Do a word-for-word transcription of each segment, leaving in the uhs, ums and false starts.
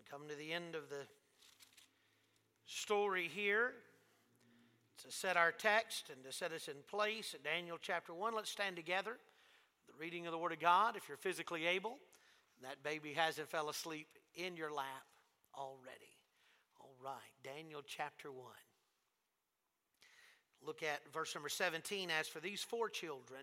Come to the end of the story here to set our text and to set us in place at Daniel chapter one. Let's stand together. The reading of the Word of God, if you're physically able. That baby hasn't fell asleep in your lap already. All right, Daniel chapter one. Look at verse number seventeen. As for these four children,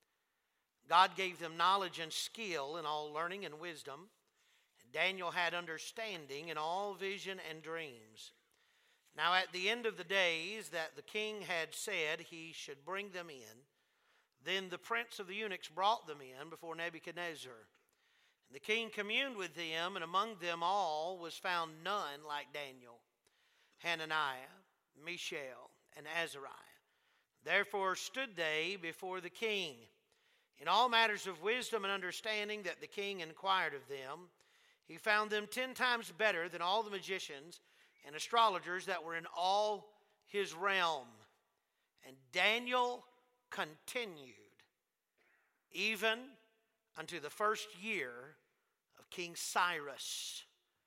God gave them knowledge and skill in all learning and wisdom. And Daniel had understanding in all vision and dreams. Now at the end of the days that the king had said he should bring them in, then the prince of the eunuchs brought them in before Nebuchadnezzar. And the king communed with them, and among them all was found none like Daniel, Hananiah, Mishael, and Azariah. Therefore stood they before the king in all matters of wisdom and understanding that the king inquired of them. He found them ten times better than all the magicians and astrologers that were in all his realm. And Daniel continued even unto the first year of King Cyrus.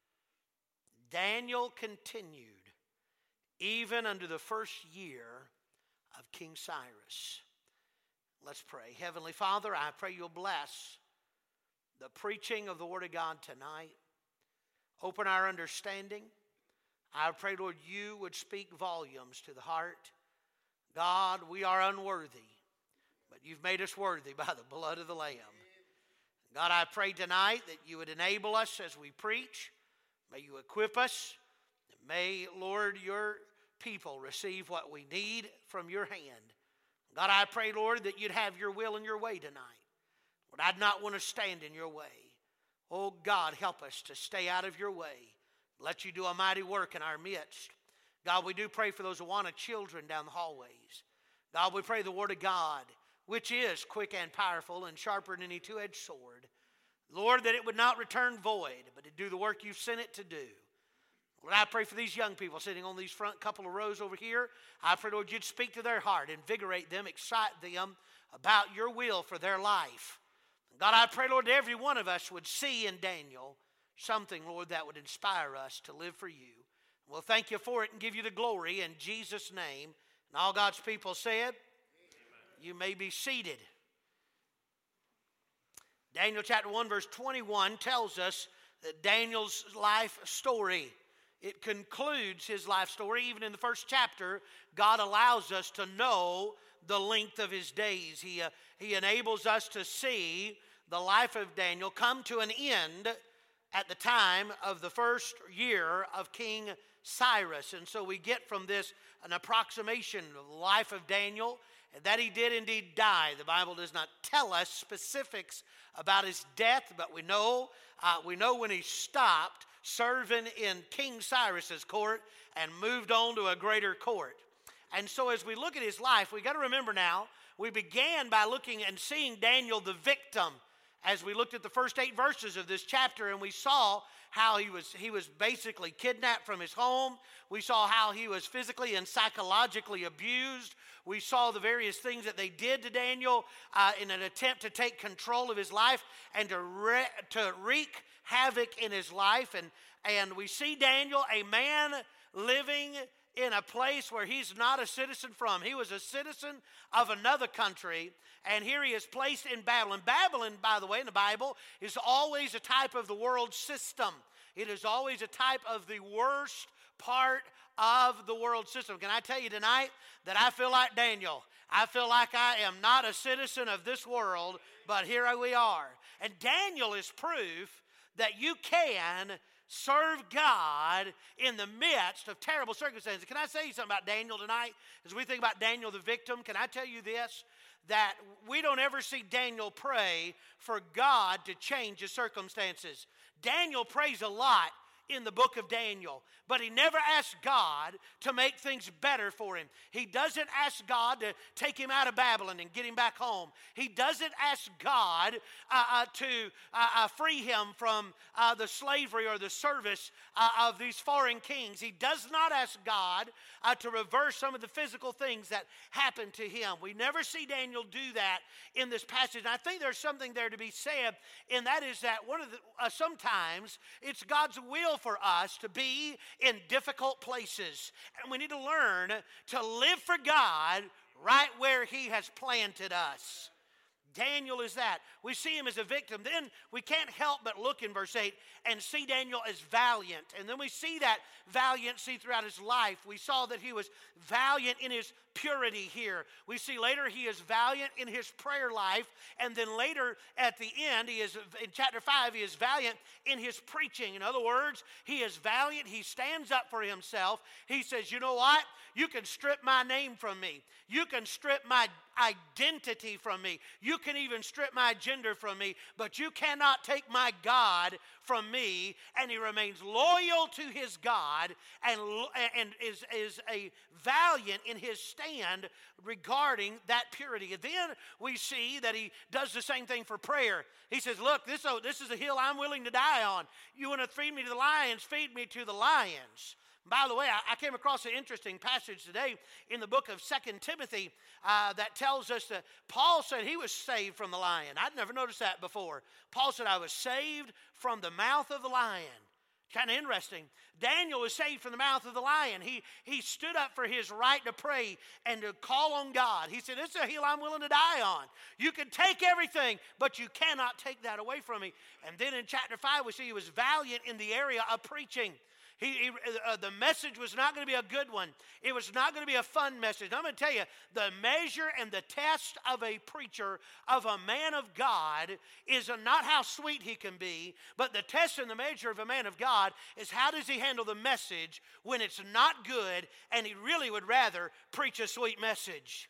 Daniel continued even unto the first year of King Cyrus. Let's pray. Heavenly Father, I pray you'll bless the preaching of the Word of God tonight. Open our understanding. I pray, Lord, you would speak volumes to the heart. God, we are unworthy, but you've made us worthy by the blood of the Lamb. God, I pray tonight that you would enable us as we preach. May you equip us. May, Lord, your people receive what we need from your hand. God, I pray, Lord, that you'd have your will and your way tonight. Lord, I'd not want to stand in your way. Oh, God, help us to stay out of your way. Let you do a mighty work in our midst. God, we do pray for those Awana children down the hallways. God, we pray the word of God, which is quick and powerful and sharper than any two-edged sword. Lord, that it would not return void, but to do the work you've sent it to do. Lord, I pray for these young people sitting on these front couple of rows over here. I pray, Lord, you'd speak to their heart, invigorate them, excite them about your will for their life. God, I pray, Lord, that every one of us would see in Daniel something, Lord, that would inspire us to live for you. We'll thank you for it and give you the glory in Jesus' name. And all God's people said, amen. You may be seated. Daniel chapter one verse twenty-one tells us that Daniel's life story. It concludes his life story. Even in the first chapter, God allows us to know the length of his days. He, uh, he enables us to see the life of Daniel come to an end at the time of the first year of King Cyrus. And so we get from this an approximation of the life of Daniel, and that he did indeed die. The Bible does not tell us specifics about his death, but we know, uh, we know when he stopped serving in King Cyrus's court and moved on to a greater court. And so as we look at his life, we got to remember now, we began by looking and seeing Daniel the victim as we looked at the first eight verses of this chapter, and we saw how he was he was basically kidnapped from his home. We saw how he was physically and psychologically abused. We saw the various things that they did to Daniel uh, in an attempt to take control of his life and to, re- to wreak havoc in his life. And, and we see Daniel, a man living in a place where he's not a citizen from. He was a citizen of another country, and here he is placed in Babylon. Babylon, by the way, in the Bible, is always a type of the world system. It is always a type of the worst part of the world system. Can I tell you tonight that I feel like Daniel? I feel like I am not a citizen of this world, but here we are. And Daniel is proof that you can serve God in the midst of terrible circumstances. Can I say something about Daniel tonight? As we think about Daniel the victim, can I tell you this? That we don't ever see Daniel pray for God to change his circumstances. Daniel prays a lot in the book of Daniel, but he never asks God to make things better for him. He doesn't ask God to take him out of Babylon and get him back home. He doesn't ask God uh, uh, to uh, uh, free him from uh, the slavery or the service uh, of these foreign kings. He does not ask God uh, to reverse some of the physical things that happened to him. We never see Daniel do that in this passage. And I think there's something there to be said, and that is that one of the uh, sometimes it's God's will will for us to be in difficult places. And we need to learn to live for God right where He has planted us. Daniel is that. We see him as a victim. Then we can't help but look in verse eight and see Daniel as valiant. And then we see that valiancy throughout his life. We saw that he was valiant in his purity here. We see later he is valiant in his prayer life. And then later at the end, he is in chapter five, he is valiant in his preaching. In other words, he is valiant. He stands up for himself. He says, you know what? You can strip my name from me. You can strip my identity from me. You can even strip my gender from me, but you cannot take my God from me. And he remains loyal to his God and, and is, is a valiant in his stand regarding that purity. And then we see that he does the same thing for prayer. He says, look, this, oh, this is a hill I'm willing to die on. You want to feed me to the lions, feed me to the lions. By the way, I came across an interesting passage today in the book of Second Timothy uh, that tells us that Paul said he was saved from the lion. I'd never noticed that before. Paul said, I was saved from the mouth of the lion. Kind of interesting. Daniel was saved from the mouth of the lion. He, he stood up for his right to pray and to call on God. He said, this is a hill I'm willing to die on. You can take everything, but you cannot take that away from me. And then in chapter five, we see he was valiant in the area of preaching. He, he, uh, the message was not going to be a good one. It was not going to be a fun message. I'm going to tell you, the measure and the test of a preacher, of a man of God, is not how sweet he can be, but the test and the measure of a man of God is how does he handle the message when it's not good and he really would rather preach a sweet message.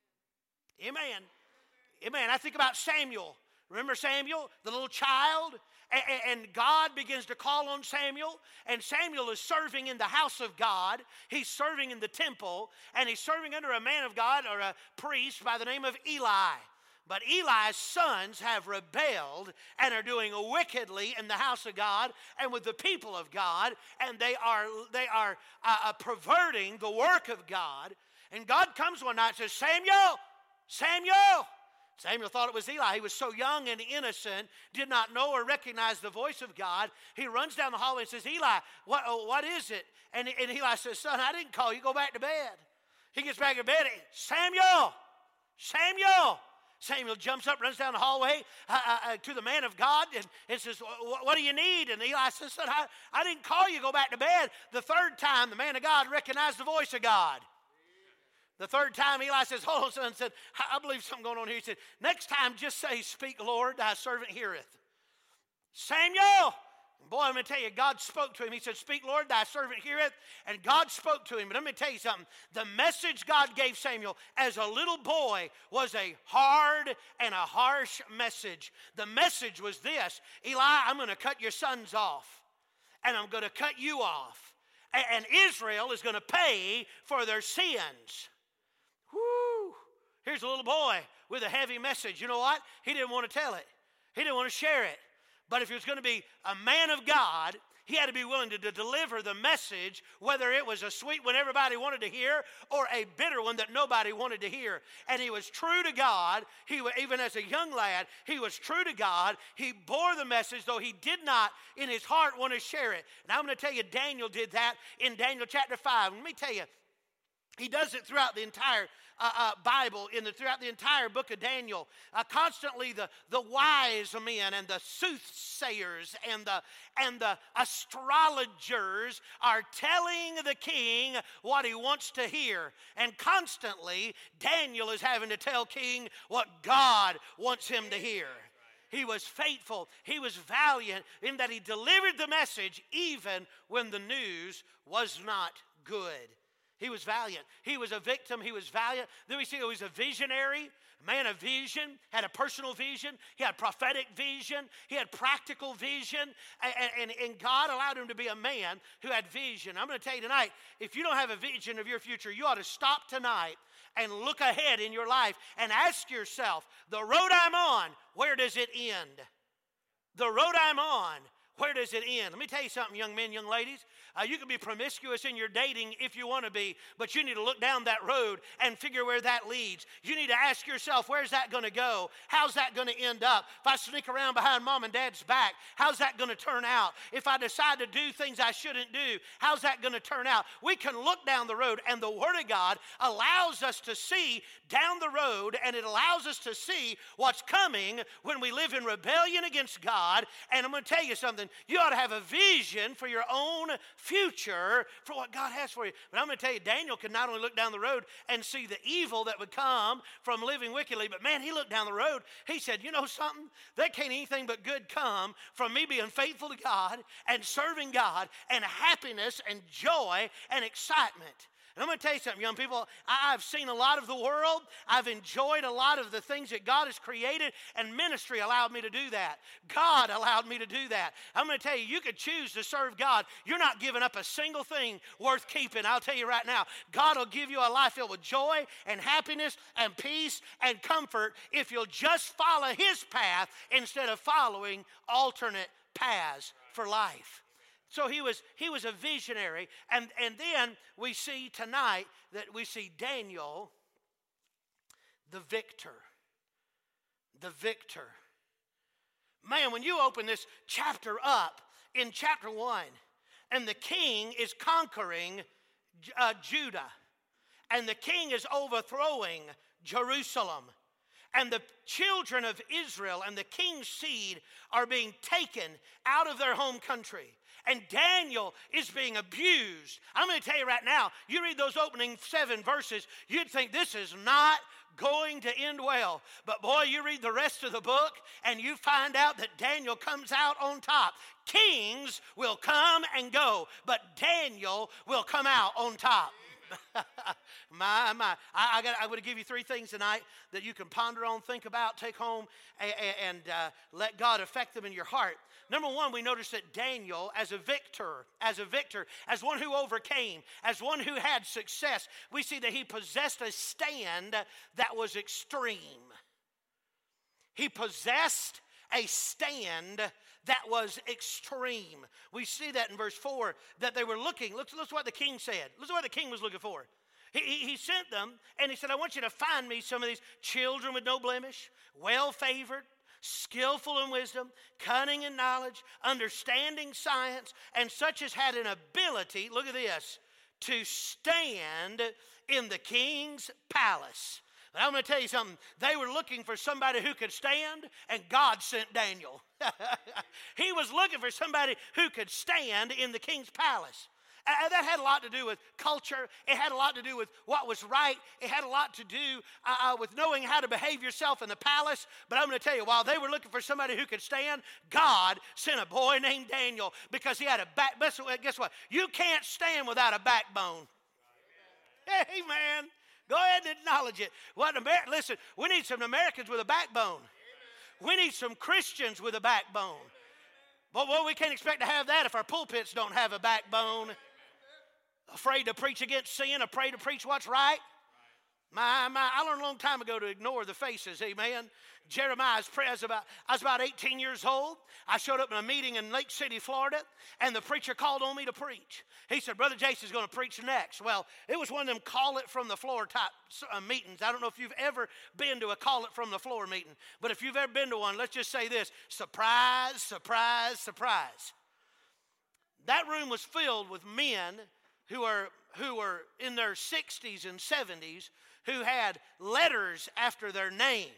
Amen. Amen. I think about Samuel. Remember Samuel, the little child? And God begins to call on Samuel, and Samuel is serving in the house of God. He's serving in the temple, and he's serving under a man of God or a priest by the name of Eli. But Eli's sons have rebelled and are doing wickedly in the house of God and with the people of God, and they are, they are uh, perverting the work of God. And God comes one night and says, Samuel, Samuel. Samuel thought it was Eli. He was so young and innocent, did not know or recognize the voice of God. He runs down the hallway and says, Eli, what, oh, what is it? And, and Eli says, son, I didn't call you. Go back to bed. He gets back to bed. Samuel, Samuel. Samuel jumps up, runs down the hallway uh, uh, to the man of God and, and says, what do you need? And Eli says, son, I, I didn't call you. Go back to bed. The third time, the man of God recognized the voice of God. The third time, Eli says, hold on, son, said, I believe something going on here. He said, next time, just say, speak, Lord, thy servant heareth. Samuel! Boy, I'm going to tell you, God spoke to him. He said, speak, Lord, thy servant heareth. And God spoke to him. But let me tell you something. The message God gave Samuel as a little boy was a hard and a harsh message. The message was this, Eli, I'm going to cut your sons off. And I'm going to cut you off. And Israel is going to pay for their sins. Whoo! Here's a little boy with a heavy message. You know what? He didn't want to tell it. He didn't want to share it. But if he was going to be a man of God, he had to be willing to, to deliver the message, whether it was a sweet one everybody wanted to hear or a bitter one that nobody wanted to hear. And he was true to God. He, even as a young lad, he was true to God. He bore the message, though he did not in his heart want to share it. And I'm going to tell you, Daniel did that in Daniel chapter five. Let me tell you, he does it throughout the entire uh, uh, Bible, in the, throughout the entire book of Daniel. Uh, constantly the, the wise men and the soothsayers and the, and the astrologers are telling the king what he wants to hear. And constantly Daniel is having to tell king what God wants him to hear. He was faithful. He was valiant in that he delivered the message even when the news was not good. He was valiant. He was a victim. He was valiant. Then we see he was a visionary, a man of vision, had a personal vision. He had prophetic vision. He had practical vision. And, and, and God allowed him to be a man who had vision. I'm going to tell you tonight, if you don't have a vision of your future, you ought to stop tonight and look ahead in your life and ask yourself, the road I'm on, where does it end? The road I'm on, where does it end? Let me tell you something, young men, young ladies. Uh, you can be promiscuous in your dating if you want to be, but you need to look down that road and figure where that leads. You need to ask yourself, where's that going to go? How's that going to end up? If I sneak around behind mom and dad's back, how's that going to turn out? If I decide to do things I shouldn't do, how's that going to turn out? We can look down the road, and the Word of God allows us to see down the road, and it allows us to see what's coming when we live in rebellion against God. And I'm going to tell you something. You ought to have a vision for your own future for what God has for you. But I'm going to tell you, Daniel could not only look down the road and see the evil that would come from living wickedly, but man, he looked down the road. He said, you know something? There can't anything but good come from me being faithful to God and serving God and happiness and joy and excitement. And I'm going to tell you something, young people. I've seen a lot of the world. I've enjoyed a lot of the things that God has created, and ministry allowed me to do that. God allowed me to do that. I'm going to tell you, you could choose to serve God. You're not giving up a single thing worth keeping. I'll tell you right now, God will give you a life filled with joy and happiness and peace and comfort if you'll just follow His path instead of following alternate paths for life. So he was he was a visionary. And, and then we see tonight that we see Daniel, the victor. The victor. Man, when you open this chapter up, in chapter one, and the king is conquering uh, Judah, and the king is overthrowing Jerusalem, and the children of Israel and the king's seed are being taken out of their home country. And Daniel is being abused. I'm going to tell you right now, you read those opening seven verses, you'd think this is not going to end well. But boy, you read the rest of the book and you find out that Daniel comes out on top. Kings will come and go, but Daniel will come out on top. my, my. I, I, got, I would give you three things tonight that you can ponder on, think about, take home, and, and uh, let God affect them in your heart. Number one, we notice that Daniel, as a victor, as a victor, as one who overcame, as one who had success, we see that he possessed a stand that was extreme. He possessed a stand that was extreme. We see that in verse four, that they were looking. Look, look what the king said. Listen what the king was looking for. He, he, he sent them, and he said, I want you to find me some of these children with no blemish, well-favored, skillful in wisdom, cunning in knowledge, understanding science, and such as had an ability, look at this, to stand in the king's palace. And I'm going to tell you something. They were looking for somebody who could stand, and God sent Daniel. He was looking for somebody who could stand in the king's palace. Uh, that had a lot to do with culture. It had a lot to do with what was right. It had a lot to do uh, uh, with knowing how to behave yourself in the palace. But I'm going to tell you, while they were looking for somebody who could stand, God sent a boy named Daniel because he had a back. Guess what? You can't stand without a backbone. Hey, man. Go ahead and acknowledge it. What Amer- Listen, we need some Americans with a backbone. We need some Christians with a backbone. But well, we can't expect to have that if our pulpits don't have a backbone. Afraid to preach against sin, afraid to preach what's right. My, my, I learned a long time ago to ignore the faces, amen. Jeremiah, I was, about, I was about eighteen years old. I showed up in a meeting in Lake City, Florida, and the preacher called on me to preach. He said, Brother Jason's going to preach next. Well, it was one of them call it from the floor type uh, meetings. I don't know if you've ever been to a call it from the floor meeting, but if you've ever been to one, let's just say this, surprise, surprise, surprise. That room was filled with men who are, who were in their sixties and seventies who had letters after their name.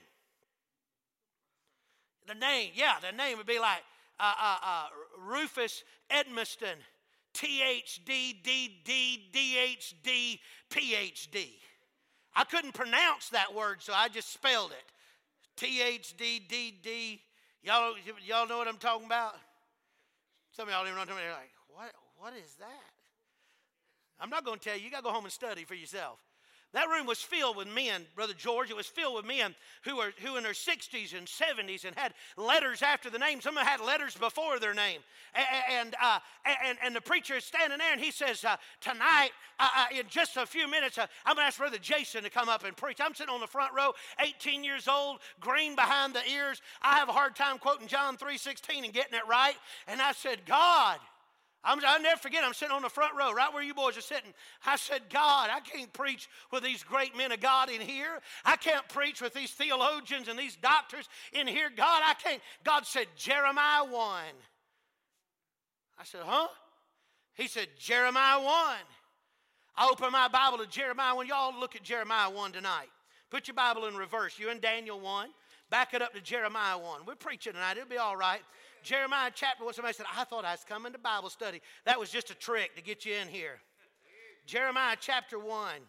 The name, yeah, the name would be like uh, uh, uh, Rufus Edmiston, T H D D D D H D P H D. I couldn't pronounce that word, so I just spelled it. T H D D D. Y'all, y'all know what I'm talking about? Some of y'all don't even know what I'm talking about. They're like, what, what is that? I'm not going to tell you. You got to go home and study for yourself. That room was filled with men, Brother George. It was filled with men who were who in their sixties and seventies and had letters after the name. Some of them had letters before their name. And and uh, and, and the preacher is standing there, and he says, uh, tonight, uh, uh, in just a few minutes, uh, I'm going to ask Brother Jason to come up and preach. I'm sitting on the front row, eighteen years old, green behind the ears. I have a hard time quoting John three sixteen and getting it right. And I said, God, I'm, I'll never forget, I'm sitting on the front row, right where you boys are sitting. I said, God, I can't preach with these great men of God in here. I can't preach with these theologians and these doctors in here. God, I can't. God said, Jeremiah one. I said, huh? He said, Jeremiah one. I opened my Bible to Jeremiah one. Y'all look at Jeremiah one tonight. Put your Bible in reverse. You're in Daniel one. Back it up to Jeremiah one. We're preaching tonight. It'll be all right. Jeremiah chapter one. Somebody said, I thought I was coming to Bible study. That was just a trick to get you in here. Jeremiah chapter one.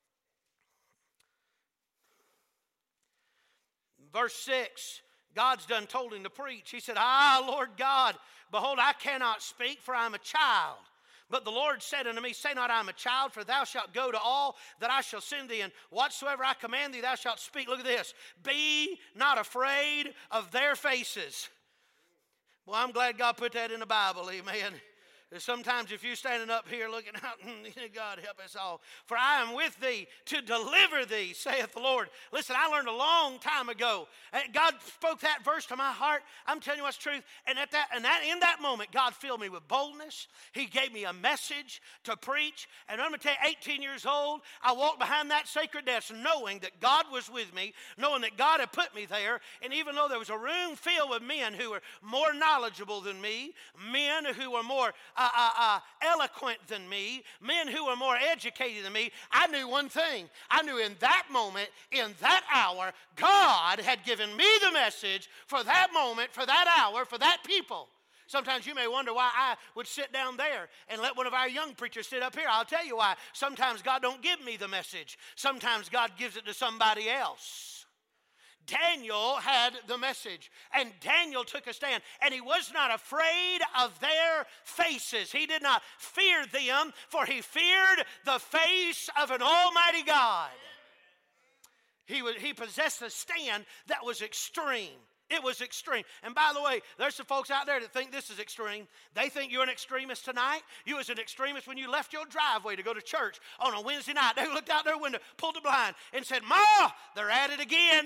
Verse six. God's done told him to preach. He said, Ah, Lord God, behold, I cannot speak, for I am a child. But the Lord said unto me, say not I am a child, for thou shalt go to all that I shall send thee, and whatsoever I command thee, thou shalt speak. Look at this. Be not afraid of their faces. Well, I'm glad God put that in the Bible, amen. Sometimes if you're standing up here looking out, God help us all. For I am with thee to deliver thee, saith the Lord. Listen, I learned a long time ago. God spoke that verse to my heart. I'm telling you what's truth. And at that, and that, in that moment, God filled me with boldness. He gave me a message to preach. And I'm going to tell you, eighteen years old, I walked behind that sacred desk knowing that God was with me, knowing that God had put me there. And even though there was a room filled with men who were more knowledgeable than me, men who were more Uh, uh, uh, eloquent than me, men who were more educated than me, I knew one thing. I knew in that moment, in that hour, God had given me the message for that moment, for that hour, for that people. Sometimes you may wonder why I would sit down there and let one of our young preachers sit up here. I'll tell you why. Sometimes God don't give me the message. Sometimes God gives it to somebody else. Daniel had the message, and Daniel took a stand, and he was not afraid of their faces. He did not fear them, for he feared the face of an almighty God. He, was, he possessed a stand that was extreme. It was extreme. And by the way, there's some folks out there that think this is extreme. They think you're an extremist tonight. You was an extremist when you left your driveway to go to church on a Wednesday night. They looked out their window, pulled the blind, and said, Ma, they're at it again.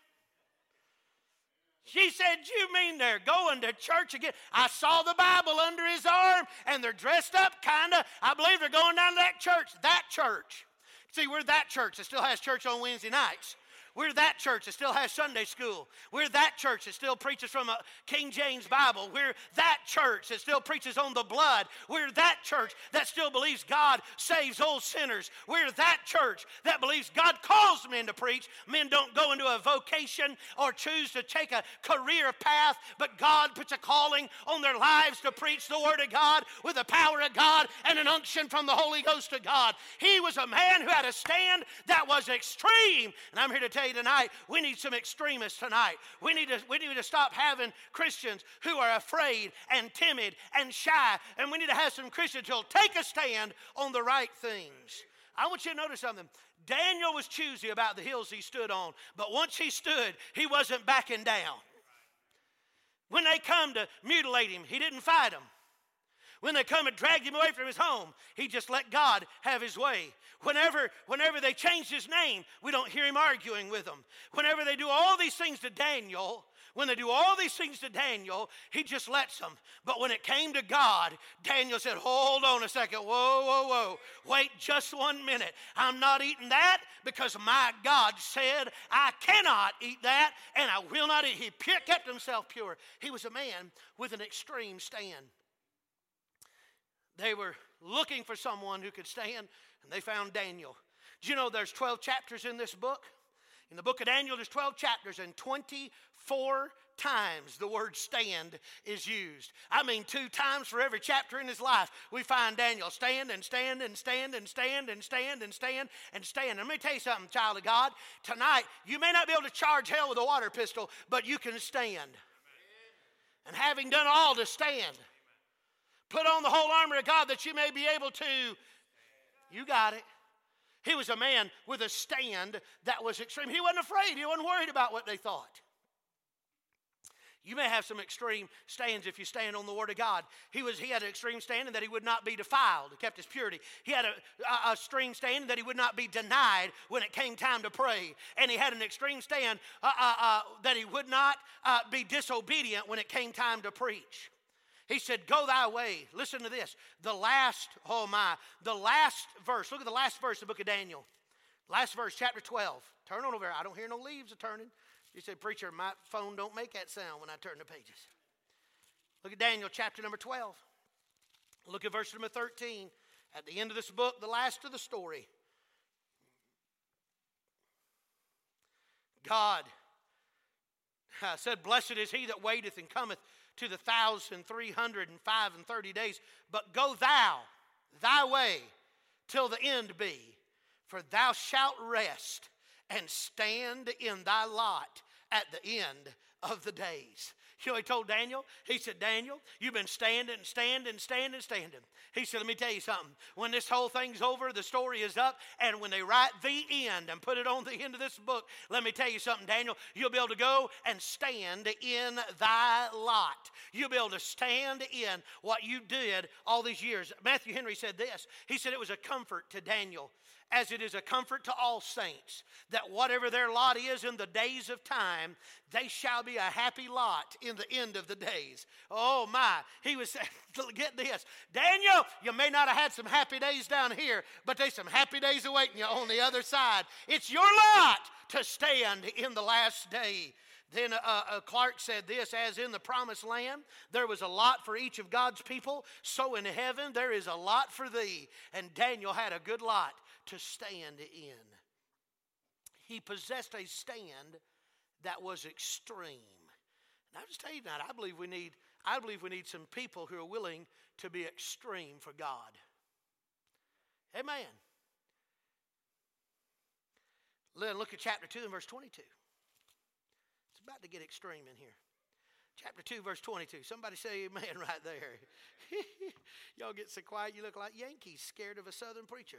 She said, you mean they're going to church again? I saw the Bible under his arm, and they're dressed up kind of. I believe they're going down to that church. That church. See, we're that church that still has church on Wednesday nights. We're that church that still has Sunday school. We're that church that still preaches from a King James Bible. We're that church that still preaches on the blood. We're that church that still believes God saves old sinners. We're that church that believes God calls men to preach. Men don't go into a vocation or choose to take a career path, but God puts a calling on their lives to preach the Word of God with the power of God and an unction from the Holy Ghost of God. He was a man who had a stand that was extreme. And I'm here to tell you tonight, we need some extremists tonight. We need to, we need to stop having Christians who are afraid and timid and shy. And we need to have some Christians who will take a stand on the right things. I want you to notice something. Daniel was choosy about the hills he stood on, but once he stood, he wasn't backing down. When they come to mutilate him, he didn't fight them. When they come and dragged him away from his home, he just let God have his way. Whenever, whenever they changed his name, we don't hear him arguing with them. Whenever they do all these things to Daniel, when they do all these things to Daniel, he just lets them. But when it came to God, Daniel said, hold on a second. Whoa, whoa, whoa. Wait just one minute. I'm not eating that because my God said I cannot eat that and I will not eat. He kept himself pure. He was a man with an extreme stand. They were looking for someone who could stand, and they found Daniel. Do you know there's twelve chapters in this book? In the book of Daniel, there's twelve chapters, and twenty-four times the word stand is used. I mean, two times for every chapter in his life, we find Daniel stand and stand and stand and stand and stand and stand and stand. And let me tell you something, child of God. Tonight, you may not be able to charge hell with a water pistol, but you can stand. And having done all to stand, put on the whole armor of God that you may be able to, you got it. He was a man with a stand that was extreme. He wasn't afraid. He wasn't worried about what they thought. You may have some extreme stands if you stand on the Word of God. He was he had an extreme stand in that he would not be defiled. He kept his purity. He had a, a, a extreme stand in that he would not be denied when it came time to pray. And he had an extreme stand uh, uh, uh, that he would not uh, be disobedient when it came time to preach. He said, go thy way. Listen to this. The last, oh my, the last verse. Look at the last verse of the book of Daniel. Last verse, chapter twelve. Turn on over there. I don't hear no leaves a turning. You say, preacher, my phone don't make that sound when I turn the pages. Look at Daniel chapter number twelve. Look at verse number thirteen. At the end of this book, the last of the story. God uh, said, blessed is he that waiteth and cometh to the thousand three hundred and five and thirty days. But go thou thy way till the end be, for thou shalt rest and stand in thy lot at the end of the days. You know what he told Daniel? He said, Daniel, you've been standing, standing, standing, standing. He said, let me tell you something. When this whole thing's over, the story is up, and when they write the end and put it on the end of this book, let me tell you something, Daniel. You'll be able to go and stand in thy lot. You'll be able to stand in what you did all these years. Matthew Henry said this. He said it was a comfort to Daniel, as it is a comfort to all saints, that whatever their lot is in the days of time, they shall be a happy lot in the end of the days. Oh my, he was saying, get this, Daniel, you may not have had some happy days down here, but there's some happy days awaiting you on the other side. It's your lot to stand in the last day. Then uh, uh, Clark said this, as in the promised land, there was a lot for each of God's people, so in heaven there is a lot for thee. And Daniel had a good lot to stand in. He possessed a stand that was extreme. And I'm just telling you that I believe we need, I believe we need some people who are willing to be extreme for God. Amen. Look at chapter two and verse twenty-two. It's about to get extreme in here. Chapter two, verse twenty-two. Somebody say amen right there. Y'all get so quiet, you look like Yankees scared of a southern preacher.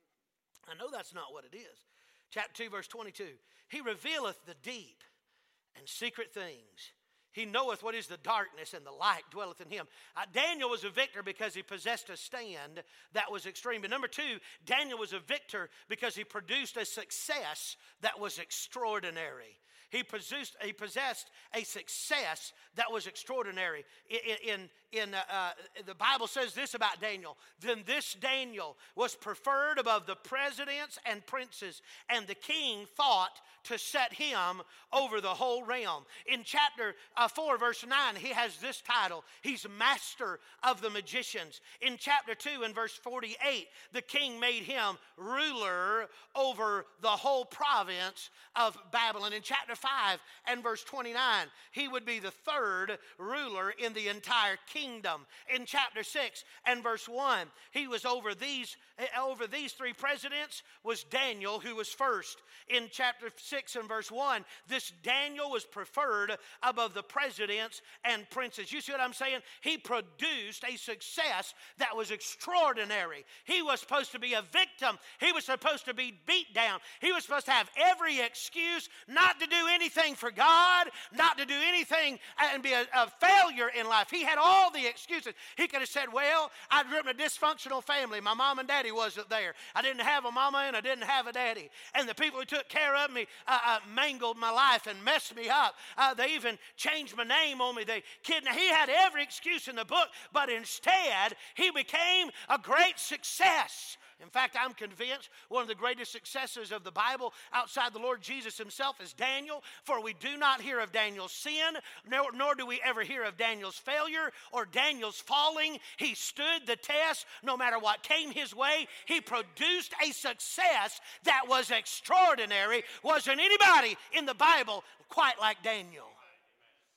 I know that's not what it is. Chapter two, verse twenty-two. He revealeth the deep and secret things. He knoweth what is the darkness, and the light dwelleth in him. Uh, Daniel was a victor because he possessed a stand that was extreme. But number two, Daniel was a victor because he produced a success that was extraordinary. He possessed, he possessed a success that was extraordinary. In, in, in uh, uh, the Bible says this about Daniel. Then this Daniel was preferred above the presidents and princes, and the king thought to set him over the whole realm. In chapter uh, four, verse nine, he has this title. He's master of the magicians. In chapter two and verse forty-eight, the king made him ruler over the whole province of Babylon. In chapter five and verse twenty-nine, he would be the third ruler in the entire kingdom. In chapter six and verse one, he was over these over these three presidents was Daniel, who was first. In chapter six and verse one, this Daniel was preferred above the presidents and princes. You see what I'm saying? He produced a success that was extraordinary. He was supposed to be a victim. He was supposed to be beat down. He was supposed to have every excuse not to do anything for God, not to do anything and be a, a failure in life. He had all the excuses. He could have said, well, I grew up in a dysfunctional family. My mom and daddy wasn't there. I didn't have a mama and I didn't have a daddy. And the people who took care of me uh, uh, mangled my life and messed me up. Uh, they even changed my name on me. They kidnapped. He had every excuse in the book, but instead, he became a great success. In fact, I'm convinced one of the greatest successes of the Bible outside the Lord Jesus himself is Daniel. For we do not hear of Daniel's sin, nor, nor do we ever hear of Daniel's failure or Daniel's falling. He stood the test no matter what came his way. He produced a success that was extraordinary. Wasn't anybody in the Bible quite like Daniel.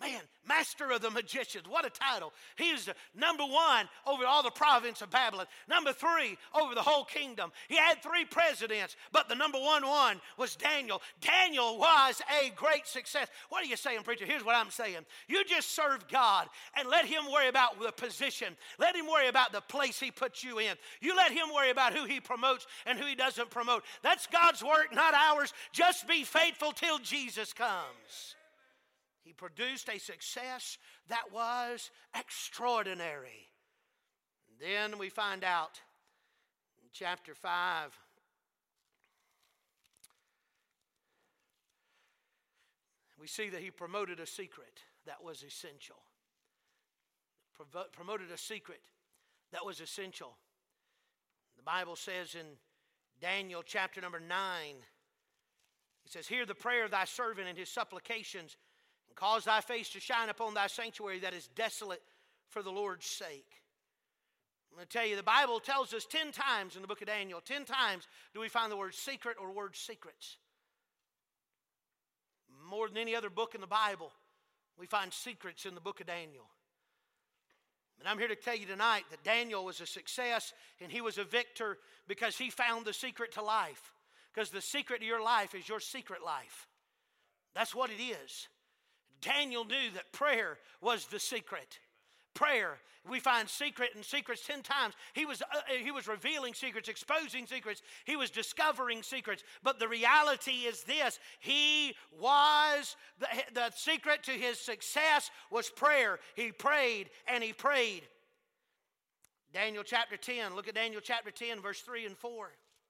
Man, master of the magicians, what a title. He is the number one over all the province of Babylon. Number three over the whole kingdom. He had three presidents, but the number one one was Daniel. Daniel was a great success. What are you saying, preacher? Here's what I'm saying. You just serve God and let him worry about the position. Let him worry about the place he puts you in. You let him worry about who he promotes and who he doesn't promote. That's God's work, not ours. Just be faithful till Jesus comes. He produced a success that was extraordinary. Then we find out in chapter five, we see that he promoted a secret that was essential. Pro- promoted a secret that was essential. The Bible says in Daniel chapter number nine, it says, "Hear the prayer of thy servant and his supplications, and cause thy face to shine upon thy sanctuary that is desolate for the Lord's sake." I'm going to tell you, the Bible tells us ten times in the book of Daniel, ten times do we find the word secret or word secrets. More than any other book in the Bible, we find secrets in the book of Daniel. And I'm here to tell you tonight that Daniel was a success and he was a victor because he found the secret to life. Because the secret to your life is your secret life. That's what it is. Daniel knew that prayer was the secret. Prayer. We find secret and secrets ten times. He was, uh, he was revealing secrets, exposing secrets. He was discovering secrets. But the reality is this. He was, the, the secret to his success was prayer. He prayed and he prayed. Daniel chapter ten. Look at Daniel chapter ten, verse three and four.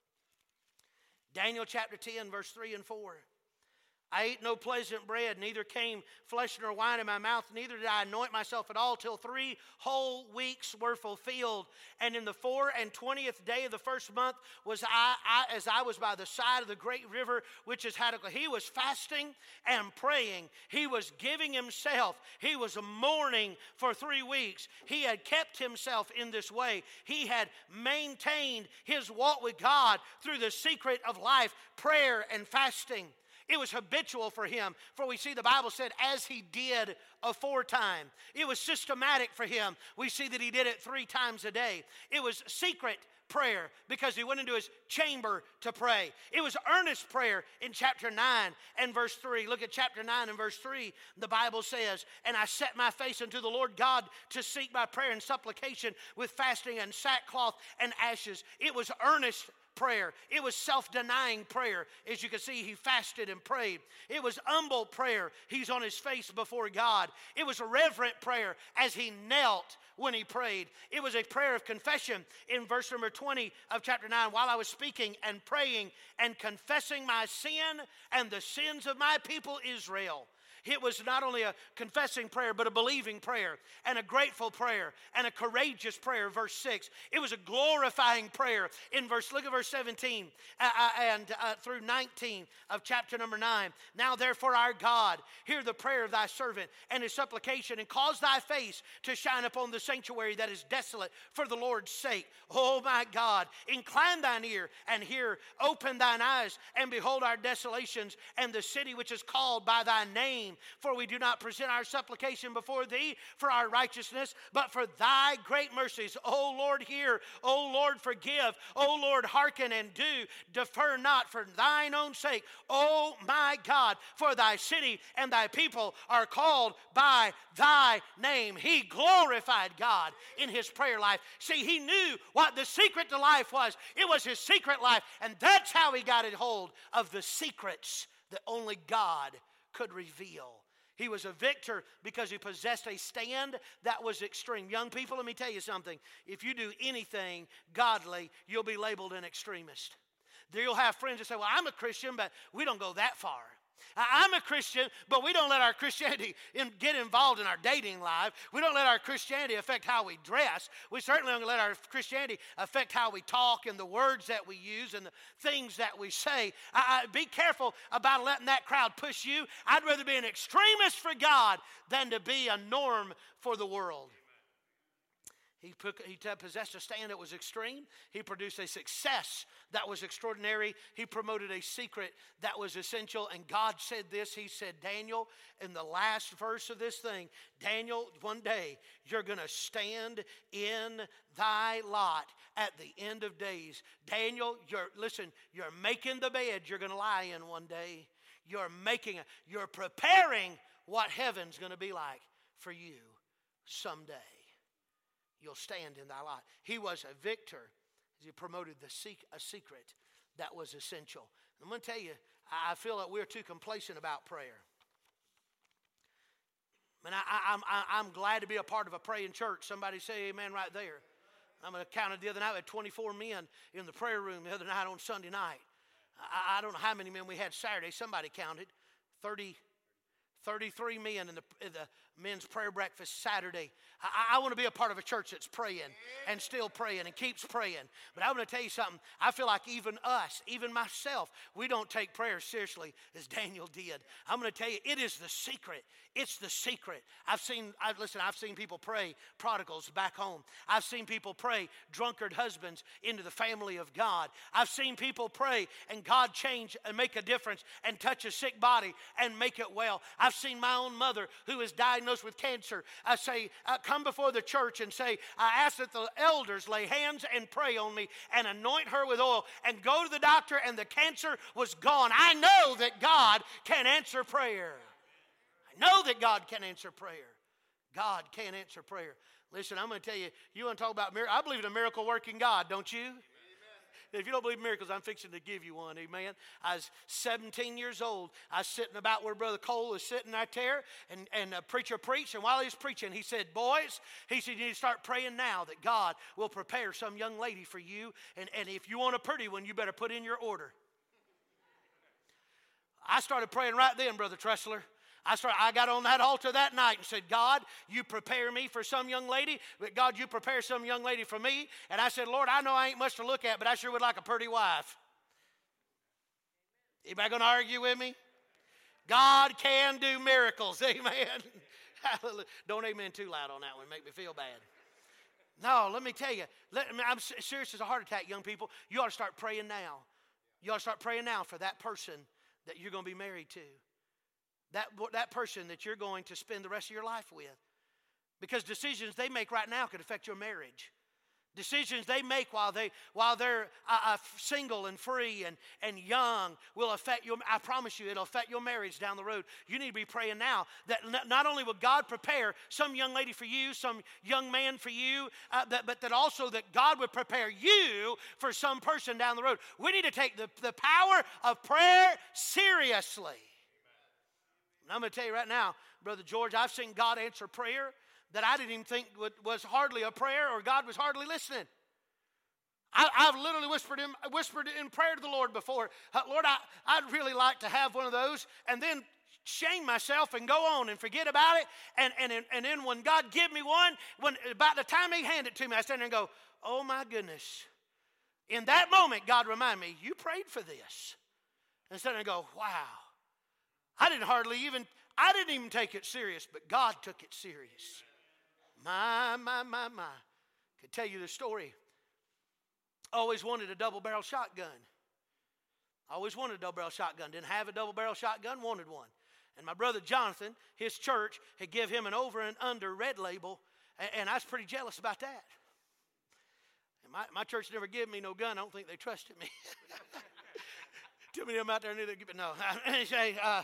Daniel chapter ten, verse three and four. "I ate no pleasant bread, neither came flesh nor wine in my mouth, neither did I anoint myself at all, till three whole weeks were fulfilled. And in the four and twentieth day of the first month was I, I as I was by the side of the great river, which is Haddon." He was fasting and praying. He was giving himself. He was mourning for three weeks. He had kept himself in this way. He had maintained his walk with God through the secret of life, prayer and fasting. It was habitual for him, for we see the Bible said, as he did aforetime. It was systematic for him. We see that he did it three times a day. It was secret prayer because he went into his chamber to pray. It was earnest prayer in chapter nine and verse three. Look at chapter nine and verse three. The Bible says, "And I set my face unto the Lord God to seek by prayer and supplication with fasting and sackcloth and ashes." It was earnest prayer. It was self-denying prayer. As you can see, he fasted and prayed. It was humble prayer. He's on his face before God. It was a reverent prayer as he knelt when he prayed. It was a prayer of confession in verse number twenty of chapter nine. "While I was speaking and praying and confessing my sin and the sins of my people Israel." It was not only a confessing prayer, but a believing prayer and a grateful prayer and a courageous prayer, verse six. It was a glorifying prayer in verse, look at verse seventeen uh, uh, and uh, through nineteen of chapter number nine. "Now therefore our God, hear the prayer of thy servant and his supplication, and cause thy face to shine upon the sanctuary that is desolate for the Lord's sake. Oh my God, incline thine ear and hear, open thine eyes and behold our desolations and the city which is called by thy name. For we do not present our supplication before thee for our righteousness, but for thy great mercies. O Lord, hear. O Lord, forgive. O Lord, hearken and do. Defer not for thine own sake. O my God, for thy city and thy people are called by thy name." He glorified God in his prayer life. See, he knew what the secret to life was. It was his secret life, and that's how he got a hold of the secrets that only God could reveal. He was a victor because he possessed a stand that was extreme. Young people, let me tell you something. If you do anything godly, you'll be labeled an extremist. You'll have friends that say, "Well, I'm a Christian, but we don't go that far. I'm a Christian, but we don't let our Christianity in, get involved in our dating life. We don't let our Christianity affect how we dress. We certainly don't let our Christianity affect how we talk and the words that we use and the things that we say." I, I, be careful about letting that crowd push you. I'd rather be an extremist for God than to be a norm for the world. He, put, he possessed a stand that was extreme. He produced a success that was extraordinary. He promoted a secret that was essential. And God said this. He said, Daniel, in the last verse of this thing, Daniel, one day you're going to stand in thy lot at the end of days. Daniel, you're listen, you're making the bed you're going to lie in one day. You're making, you're preparing what heaven's going to be like for you someday. You'll stand in thy lot. He was a victor as he promoted the sec- a secret that was essential. I'm going to tell you, I feel that we're too complacent about prayer. Man, I, I, I'm, I, I'm glad to be a part of a praying church. Somebody say amen right there. I'm going to count it the other night. We had twenty-four men in the prayer room the other night on Sunday night. I, I don't know how many men we had Saturday. Somebody counted. thirty, thirty-three men in the, in the men's prayer breakfast Saturday. I, I want to be a part of a church that's praying and still praying and keeps praying. But I'm going to tell you something. I feel like even us, even myself, we don't take prayer seriously as Daniel did. I'm going to tell you, it is the secret. It's the secret. I've seen, I've, listen, I've seen people pray prodigals back home. I've seen people pray drunkard husbands into the family of God. I've seen people pray and God change and make a difference and touch a sick body and make it well. I've seen my own mother who is diagnosed with cancer. I say, uh, come before the church and say, I ask that the elders lay hands and pray on me and anoint her with oil and go to the doctor and the cancer was gone. I know that God can answer prayer. I know that God can answer prayer. God can answer prayer. Listen, I'm going to tell you, you want to talk about miracles? I believe in a miracle working God, don't you? Amen. If you don't believe in miracles, I'm fixing to give you one, amen. I was seventeen years old. I was sitting about where Brother Cole was sitting right there, and, and a preacher preached, and while he was preaching, he said, boys, he said, you need to start praying now that God will prepare some young lady for you, and, and if you want a pretty one, you better put in your order. I started praying right then, Brother Tressler. I started, I got on that altar that night and said, God, you prepare me for some young lady, but God, you prepare some young lady for me. And I said, Lord, I know I ain't much to look at, but I sure would like a pretty wife. Anybody going to argue with me? God can do miracles, amen. Hallelujah. Don't amen too loud on that one, make me feel bad. No, let me tell you, let, I mean, I'm serious as a heart attack, young people. You ought to start praying now. You ought to start praying now for that person that you're going to be married to. That, that person that you're going to spend the rest of your life with. Because decisions they make right now could affect your marriage. Decisions they make while, they, while they're uh, uh, single and free and, and young will affect your, I promise you, it'll affect your marriage down the road. You need to be praying now that not only will God prepare some young lady for you, some young man for you, uh, that, but that also that God would prepare you for some person down the road. We need to take the, the power of prayer seriously. I'm going to tell you right now, Brother George, I've seen God answer prayer that I didn't even think was hardly a prayer or God was hardly listening. I, I've literally whispered in, whispered in prayer to the Lord before, uh, Lord, I, I'd really like to have one of those, and then shame myself and go on and forget about it. And, and, and then when God give me one, when about the time he handed it to me, I stand there and go, oh my goodness. In that moment, God reminded me, you prayed for this. And stand there and go, wow. I didn't hardly even, I didn't even take it serious, but God took it serious. My, my, my, my. I could tell you the story. Always wanted a double-barrel shotgun. Always wanted a double-barrel shotgun. Didn't have a double-barrel shotgun, wanted one. And my brother Jonathan, his church, had give him an over and under red label, and, and I was pretty jealous about that. And my, my church never gave me no gun. I don't think they trusted me. Too many of them out there knew they'd give it. No. And say, uh,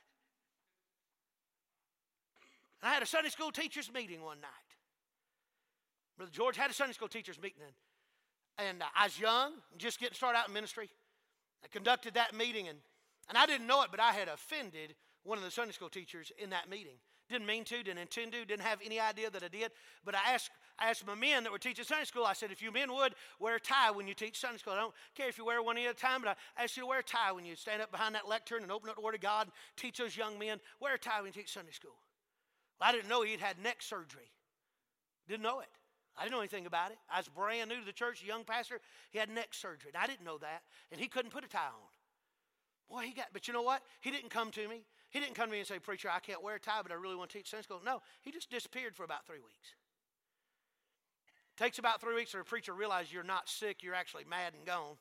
I had a Sunday school teachers meeting one night. Brother George had a Sunday school teachers meeting, and, and uh, I was young, just getting started out in ministry. I conducted that meeting, and, and I didn't know it, but I had offended one of the Sunday school teachers in that meeting. Didn't mean to, didn't intend to, didn't have any idea that I did. But I asked, I asked my men that were teaching Sunday school, I said, if you men would, wear a tie when you teach Sunday school. I don't care if you wear one at a time, but I ask you to wear a tie when you stand up behind that lectern and open up the Word of God and teach those young men. Wear a tie when you teach Sunday school. Well, I didn't know he'd had neck surgery. Didn't know it. I didn't know anything about it. I was brand new to the church, a young pastor. He had neck surgery, and I didn't know that. And he couldn't put a tie on. Boy, he got, but you know what? He didn't come to me. He didn't come to me and say, preacher, I can't wear a tie, but I really want to teach Sunday school. No, he just disappeared for about three weeks. Takes about three weeks for a preacher to realize you're not sick, you're actually mad and gone.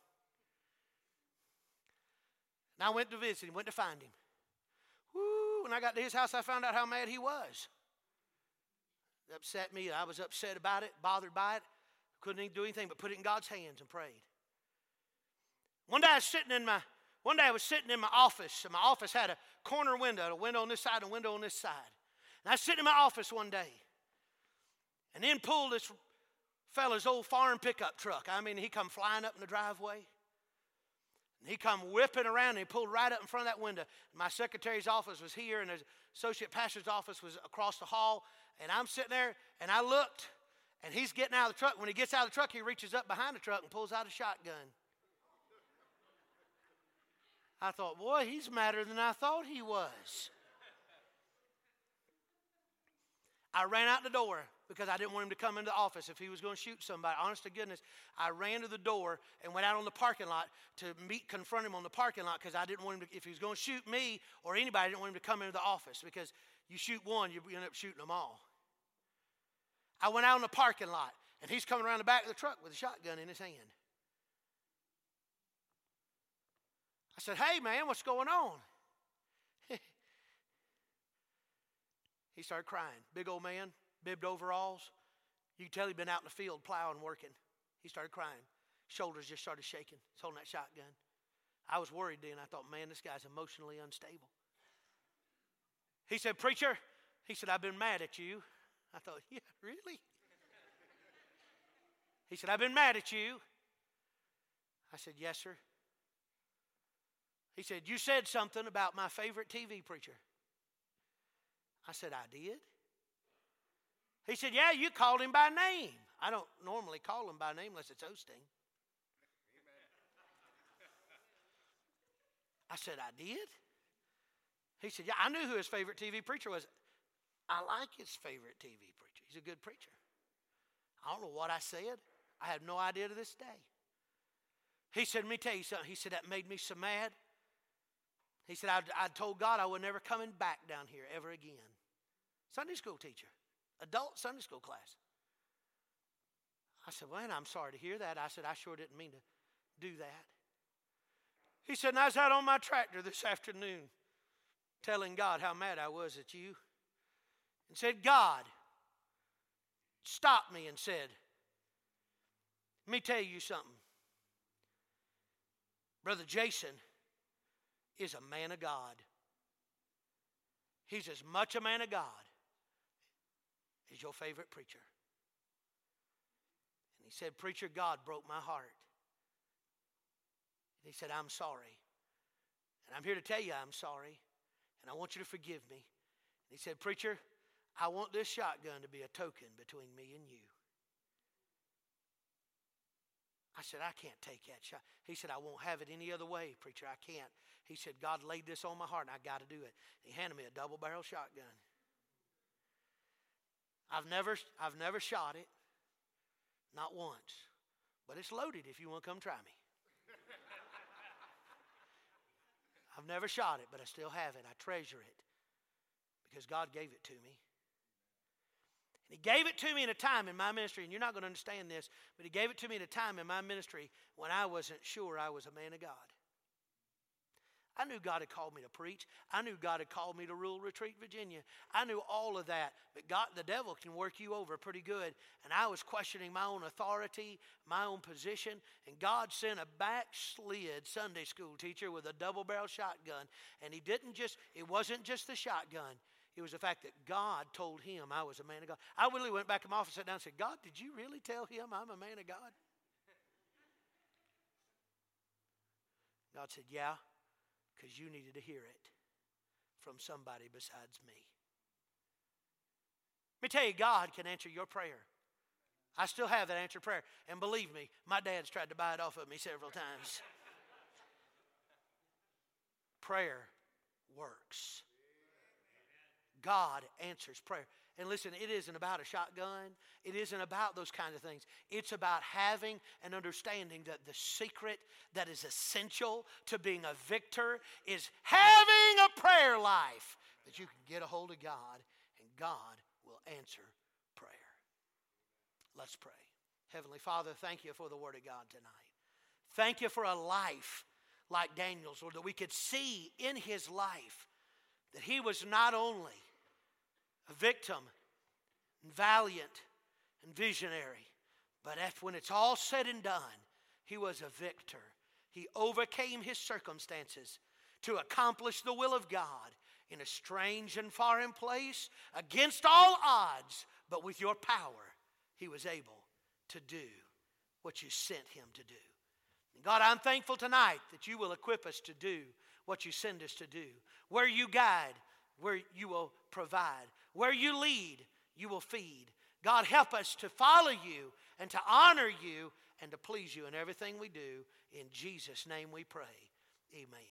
And I went to visit him, went to find him. Woo, when I got to his house, I found out how mad he was. It upset me. I was upset about it, bothered by it. Couldn't even do anything but put it in God's hands and prayed. One day I was sitting in my, one day I was sitting in my office, and my office had a corner window, a window on this side and a window on this side. And I was sitting in my office one day, and in pulled this fella's old farm pickup truck. I mean, he come flying up in the driveway. And he come whipping around, and he pulled right up in front of that window. My secretary's office was here, and the associate pastor's office was across the hall. And I'm sitting there, and I looked, and he's getting out of the truck. When he gets out of the truck, he reaches up behind the truck and pulls out a shotgun. I thought, boy, he's madder than I thought he was. I ran out the door because I didn't want him to come into the office if he was going to shoot somebody. Honest to goodness, I ran to the door and went out on the parking lot to meet, confront him on the parking lot because I didn't want him to, if he was going to shoot me or anybody, I didn't want him to come into the office because you shoot one, you end up shooting them all. I went out on the parking lot, and he's coming around the back of the truck with a shotgun in his hand. I said, hey, man, what's going on? He started crying. Big old man, bibbed overalls. You could tell he'd been out in the field plowing, working. He started crying. Shoulders just started shaking. He's holding that shotgun. I was worried then. I thought, man, this guy's emotionally unstable. He said, preacher, he said, I've been mad at you. I thought, yeah, really? He said, I've been mad at you. I said, yes, sir. He said, you said something about my favorite T V preacher. I said, I did. He said, yeah, you called him by name. I don't normally call him by name unless it's Osteen. I said, I did? He said, yeah, I knew who his favorite T V preacher was. I like his favorite T V preacher. He's a good preacher. I don't know what I said. I have no idea to this day. He said, let me tell you something. He said, that made me so mad. He said, I, I told God I was never coming back down here ever again. Sunday school teacher, adult Sunday school class. I said, well, I'm sorry to hear that. I said, I sure didn't mean to do that. He said, and I was out on my tractor this afternoon telling God how mad I was at you. And said, God stopped me and said, let me tell you something. Brother Jason is a man of God. He's as much a man of God as your favorite preacher. And he said, preacher, God broke my heart. And he said, I'm sorry. And I'm here to tell you I'm sorry. And I want you to forgive me. And he said, preacher, I want this shotgun to be a token between me and you. I said, I can't take that shot. He said, I won't have it any other way, preacher. I can't. He said, God laid this on my heart, and I got to do it. He handed me a double-barrel shotgun. I've never, I've never shot it, not once. But it's loaded if you want to come try me. I've never shot it, but I still have it. I treasure it because God gave it to me. He gave it to me in a time in my ministry, and you're not going to understand this, but he gave it to me in a time in my ministry when I wasn't sure I was a man of God. I knew God had called me to preach. I knew God had called me to rule Retreat, Virginia. I knew all of that, but God, the devil can work you over pretty good, and I was questioning my own authority, my own position, and God sent a backslid Sunday school teacher with a double-barrel shotgun, and he didn't just, it wasn't just the shotgun. It was the fact that God told him I was a man of God. I really went back in my office, sat down and said, God, did you really tell him I'm a man of God? God said, yeah, because you needed to hear it from somebody besides me. Let me tell you, God can answer your prayer. I still have that answered prayer. And believe me, my dad's tried to buy it off of me several times. Prayer works. God answers prayer. And listen, it isn't about a shotgun. It isn't about those kinds of things. It's about having and understanding that the secret that is essential to being a victor is having a prayer life that you can get a hold of God, and God will answer prayer. Let's pray. Heavenly Father, thank you for the Word of God tonight. Thank you for a life like Daniel's, Lord, that we could see in his life that he was not only a victim, and valiant, and visionary, but after, when it's all said and done, he was a victor. He overcame his circumstances to accomplish the will of God in a strange and foreign place against all odds, but with your power, he was able to do what you sent him to do. And God, I'm thankful tonight that you will equip us to do what you send us to do. Where you guide, where you will provide. Where you lead, you will feed. God, help us to follow you and to honor you and to please you in everything we do. In Jesus' name we pray. Amen.